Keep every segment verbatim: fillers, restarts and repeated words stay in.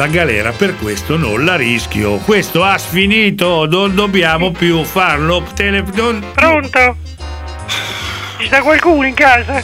la galera, per questo non la rischio. Questo ha sfinito, non dobbiamo più farlo. Tele... non... Pronto? Ci sta qualcuno in casa?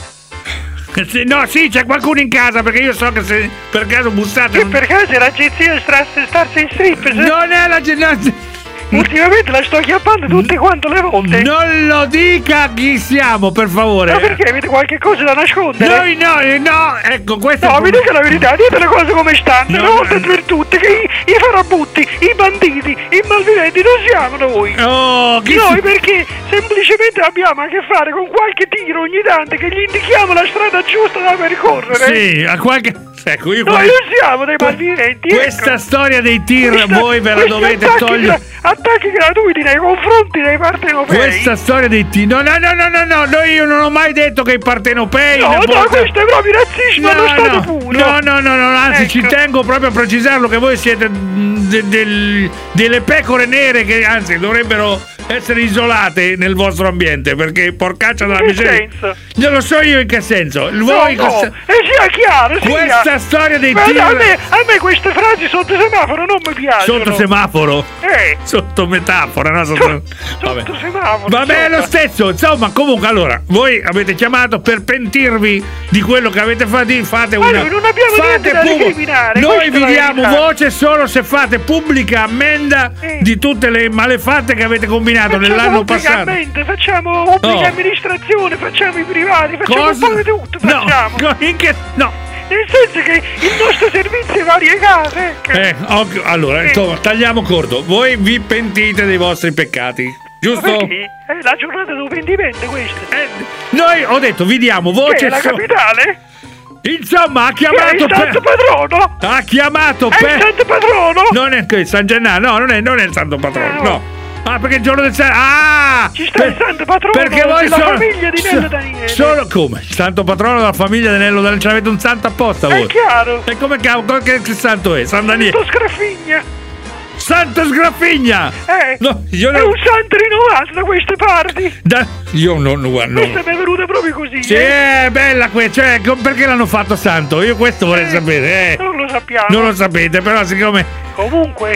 No, sì, c'è qualcuno in casa, perché io so che se per caso bussate... Che per caso è l'agenzia Starsi in Strip? Non è l'agenzia... Ultimamente la sto chiappando tutte quante le volte. Non lo dica chi siamo, per favore. Ma perché? Avete qualche cosa da nascondere? Noi no, no, ecco, questo No, è... mi dica la verità, dite le cose come stanno. No, Una volta no. per tutte, che i, i farabutti, i banditi, i malviventi non siamo noi. Oh, chi Noi si... perché semplicemente abbiamo a che fare con qualche tiro ogni tanto che gli indichiamo la strada giusta da percorrere. Sì, a qualche... Ecco, io... Noi non siamo dei malviventi. Questa ecco. storia dei tir, Questa- voi ve la questi dovete attacchi togliere... gra- attacchi gratuiti nei confronti dei partenopei. Questa storia dei tir... No, no, no, no, no, no, no, io non ho mai detto che i partenopei... No, ne no, portano- questo è proprio razzismo allo stato no, puro. no, no, no, no, anzi Ecco. ci tengo proprio a precisarlo che voi siete mm, de- del- delle pecore nere che anzi dovrebbero essere isolate nel vostro ambiente, perché porcaccia della In che miseria. senso? Non lo so io in che senso. Voi no, no, questa, e sia chiaro, sia. questa storia dei Ma tir a me, a me queste frasi sotto semaforo non mi piacciono. sotto semaforo, Eh, sotto metafora, no? Sotto, vabbè. sotto semaforo. Vabbè, è lo sotto. stesso, insomma, comunque, allora, voi avete chiamato per pentirvi di quello che avete fatto, fate Ma una... noi non abbiamo fate niente da pub- recriminare, Noi questa vi è la diamo verità. voce solo se fate pubblica ammenda Eh. di tutte le malefatte che avete combinato Facciamo nell'anno passato. pubblicamente, facciamo pubblica Oh. amministrazione, facciamo i privati, facciamo Cosa? un po' di tutto, No, facciamo. co- in che... No. Nel senso che il nostro servizio è variegato, ecco. Eh, ok, allora, Eh. insomma, tagliamo corto. Voi vi pentite dei vostri peccati, giusto? Perché? È la giornata del pentimento questa. Eh, noi, ho detto, vi diamo Che è voce la so- capitale? Insomma, ha Che è chiamato il santo per... patrono? Ha chiamato È il per... santo patrono? Non è che San Gennaro, no, non è, non è il santo patrono, Ah, no. Ah, perché il giorno del santo... Ah! Ci sta il santo patrono perché voi della solo- famiglia di Nello so- Daniele. Solo come? Il santo patrono della famiglia di Nello Daniele, ce l'avete un santo apposta È voi. chiaro. E come cavolo, che, che santo è? San Daniele. Santo Scraffigna. Santo Sgraffigna! Eh, No, io è non... un santo rinnovato da queste parti. Da... Io non... guarda, Questa no. mi è venuta proprio così. Sì, eh. è bella questa, cioè, com- perché l'hanno fatto santo? Io questo vorrei Eh, sapere, eh. Non lo sappiamo. Non lo sapete, però siccome... Comunque,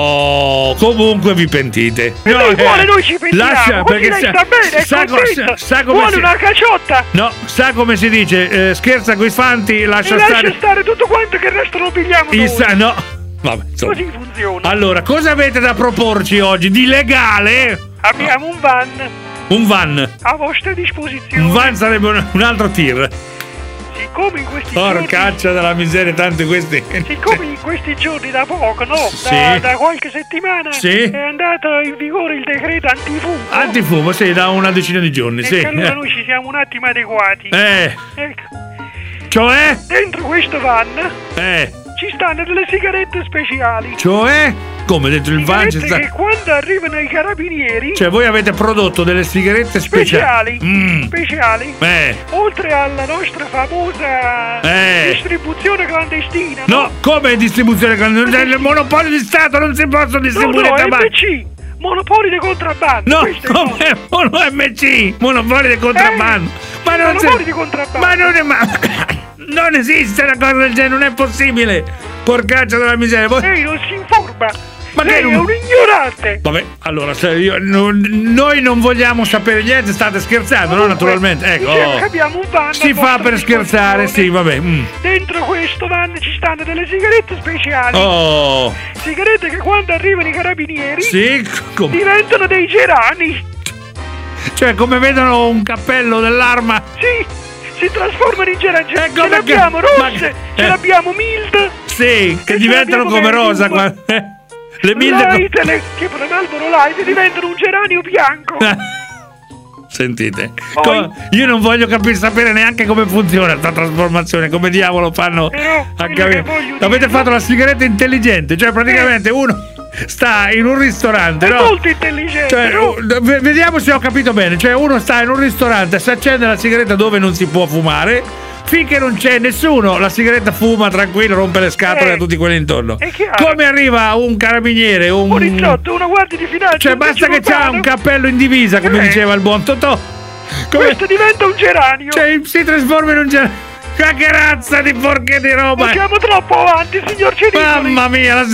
Oh, comunque vi pentite. se lei vuole eh, noi ci pensiamo. lascia, Così perché lei sa, sta bene, è sa, co- contenta. sa, sa come Vuole si... una caciotta. No, sa come si dice, eh, scherza coi fanti, lascia E lascia stare... stare tutto quanto che il resto lo pigliamo Il noi. sa- no. Vabbè, insomma. Così funziona. Allora, cosa avete da proporci oggi di legale? Abbiamo un van Un van. a vostra disposizione. Un van sarebbe un, un altro tir. Siccome in questi giorni Porcaccia della miseria, tanti questi. Siccome in questi giorni da poco, no? Da, Sì. da qualche settimana Sì. è andato in vigore il decreto antifumo. Antifumo, sì, da una decina di giorni, E sì. che allora noi ci siamo un attimo adeguati. Eh, Ecco, cioè? dentro questo van Eh, ci stanno delle sigarette speciali. cioè? Come dentro il van ci Sigarette sta... che quando arrivano i carabinieri Cioè, voi avete prodotto delle sigarette speciali. speciali, Mm. speciali, Eh, oltre alla nostra famosa Eh. distribuzione clandestina. no, come distribuzione? Il monopolio di Stato non si possono No, distribuire no, tabacco. M C, monopoli di contrabbando. No, questo è come Mono M C, monopoli di contrabbando. Ma non monopoli si- di contrabbando. Ma non è ma non esiste una cosa del genere, non è possibile. Porcaccia della miseria. Voi- Lei non si informa. Ma che Lei non- è un ignorante. Vabbè, allora se io, non- noi non vogliamo sapere niente, state scherzando, no? Comunque, Naturalmente. Ecco. dicevo oh. che abbiamo un van Si a fa vostra per scherzare, sì, disposizione. vabbè. mm. Dentro questo van ci stanno delle sigarette speciali. Oh, Sigarette che quando arrivano i carabinieri sì, come? diventano dei gerani. Cioè, come vedono un cappello dell'arma. Sì, si trasformano in gerani. Ecco ce perché- l'abbiamo rosse, ma- ce eh. l'abbiamo mild. Sì, che E ce diventano l'abbiamo come per rosa Roma. qua. eh, Le mille co- Light, le, che per Marlboro Light diventano un geranio bianco. Sentite, Poi- co- io non voglio capire, sapere neanche come funziona questa trasformazione, come diavolo fanno Però, a quello capire. che voglio Avete dire- fatto la sigaretta intelligente, cioè praticamente uno sta in un ristorante, È no? molto intelligente, Cioè, no? uh, v- vediamo se ho capito bene, cioè uno sta in un ristorante, si accende la sigaretta dove non si può fumare, finché non c'è nessuno, la sigaretta fuma tranquillo, rompe le scatole Eh, a tutti quelli intorno. è chiaro. Come arriva un carabiniere, un... Poliziotto, una guardia di finanza. Cioè un basta che vigile c'ha urbano, un cappello in divisa, come Eh. diceva il buon Totò. Come... Questo diventa un geranio. Cioè si trasforma in un ger- Ma che razza di porche di roba! Ma siamo troppo avanti, signor Ciricoli. Mamma mia, la,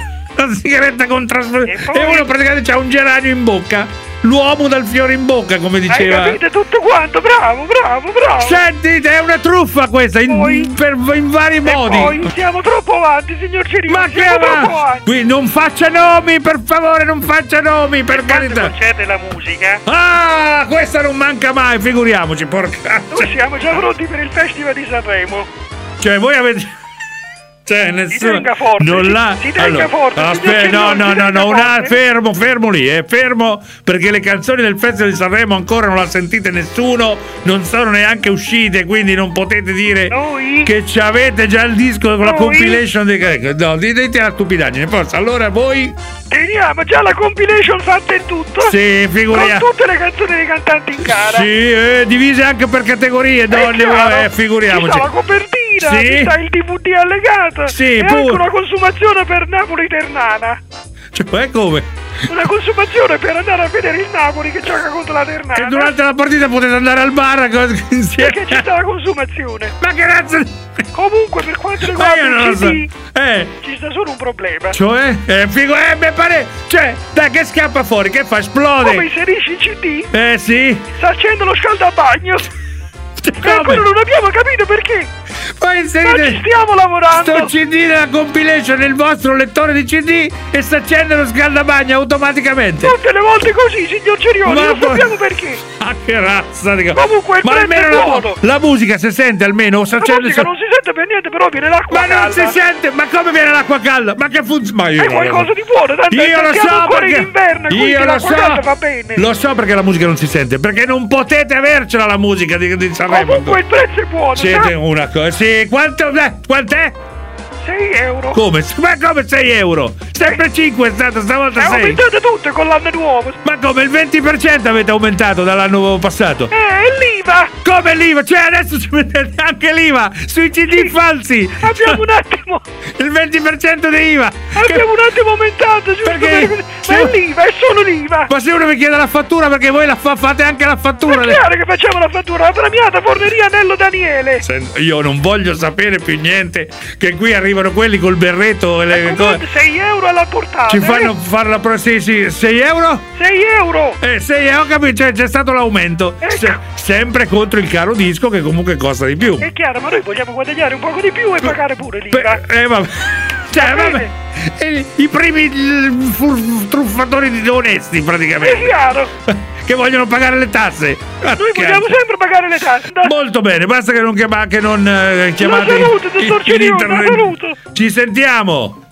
la sigaretta con trasformazione. E uno praticamente c'ha un geranio in bocca. L'uomo dal fiore in bocca, come diceva. Hai capito tutto quanto? Bravo, bravo, bravo. Sentite, è una truffa questa, in, Poi- per, in vari E modi. poi siamo troppo avanti, signor Ciricoli. Ma che siamo troppo va? avanti. Qui non faccia nomi, per favore, non faccia nomi, per Quando carità. concede la musica, Ah, questa non manca mai, figuriamoci, porca. noi siamo già pronti per il Festival di Sanremo. Cioè, voi avete. Cioè, nessuno. tenga forte, non si- l'ha. si tenga forte, Aspetta, signor no, Ciricoli, no, si no, tenga no, una, forte. fermo, fermo lì, eh, fermo, perché le canzoni del Festival di Sanremo ancora non le ha sentite nessuno, non sono neanche uscite, quindi non potete dire Noi? che ci avete già il disco con la Noi? compilation dei. No, dite la stupidaggine, forza. Allora voi. Teniamo già la compilation fatta in tutto. Sì, Con figuriamo. tutte le canzoni dei cantanti in gara. Sì, eh, divise anche per categorie, È donne, chiaro, vabbè, figuriamoci. Ci sta la copertina, Sì. ci sta il D V D allegato. Sì, e pure. anche una consumazione per Napoli Ternana. Cioè, come? Una consumazione per andare a vedere il Napoli che gioca contro la Ternana. E durante la partita potete andare al bar insieme. Perché ci sta la consumazione. Ma che razza di. Comunque, per quanto Ma io riguarda non lo il so. C D, Eh, ci sta solo un problema. cioè, eh, figo, eh, beh, pare. Cioè, dai, che scappa fuori, che fa? Come Esplode. inserisci il C D, Eh, sì. sta accendo lo scaldabagno. E ancora Come? non abbiamo capito perché. Poi Ma ci inserite. stiamo lavorando. Sto C D nella compilation nel vostro lettore di C D e si accende lo scaldabagno automaticamente. Tutte le volte così, signor Cerioli, Ma non poi- sappiamo perché. Ah, che razza di. Comunque il Ma prezzo almeno è la, buono. la musica si sente almeno o si La accende musica so- non si sente per niente, però viene l'acqua Ma non calda. si sente, ma come viene l'acqua calda? Ma che funziona? Ma io È non lo so. qualcosa di buono, tanto Io lo siamo so ancora perché in inverno, quindi io lo l'acqua so. calda va bene. Lo so perché la musica non si sente, perché non potete avercela la musica di, di Sanremo. Comunque il prezzo è buono, Siete sa? una cosa. Sì, quanto eh, quant'è? sei euro. Come? Ma come sei euro? Sempre cinque è stato, stavolta E sei. aumentate tutte con l'anno nuovo. Ma come il venti per cento avete aumentato dall'anno passato? Eh, e l'IVA. Come l'IVA? Cioè adesso ci mettete anche l'IVA sui C D Sì. falsi. Abbiamo un attimo, Il venti per cento di IVA. abbiamo un attimo aumentato, giusto Perché? per... Se- Ma è l'IVA, è solo l'IVA. Ma se uno mi chiede la fattura perché voi la fa- fate anche la fattura. È chiaro che facciamo la fattura, la premiata forneria Nello Daniele. Sen- Io non voglio sapere più niente. Che qui arrivano quelli col berretto e le cose. sei euro alla portata. Ci fanno fare la pro- sì, sì, sei euro? sei euro. Eh, sei euro, capito? Cioè, c'è stato l'aumento. Ecco. Se- sempre contro il caro disco che comunque costa di più. È chiaro, ma noi vogliamo guadagnare un poco di più e pagare pure l'IVA. Beh, eh, vabbè. Cioè, Va vabbè. bene. Eh, I primi eh, fur- truffatori di- onesti, È praticamente. chiaro. Che vogliono pagare le tasse. Ah, Noi vogliamo cazzo. sempre pagare le tasse. dai. Molto bene, basta che non, chiama, che non eh, chiamate saluto, dottor in- in Cirioni, la internet. saluto. Ci sentiamo.